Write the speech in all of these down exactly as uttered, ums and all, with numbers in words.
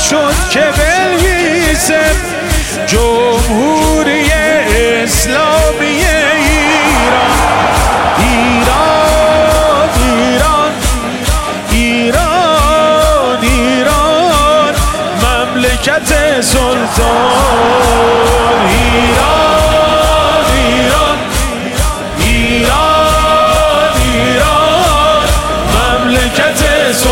شد که بنویسه جمهوری اسلامی ایران. ایران ایران ایران ایران مملکت سلطان. ایران ایران ایران ایران مملکت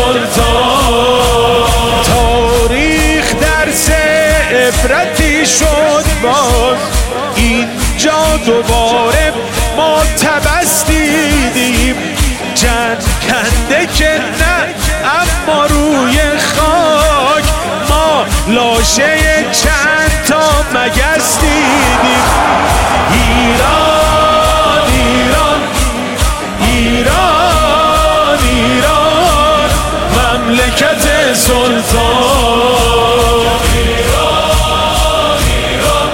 سلطان. تاریخ درس عبرتی شد باز اینجا دوباره ما تبس دیدیم. جنگ کنده که نه اما روی خاک ما لاشه چند تا مگس دیدیم. ایران ایران ایران ایران مملکت سلطان. ایران ایران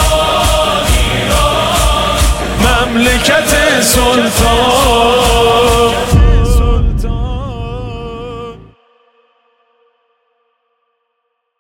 ایران ایران مملکت سلطان.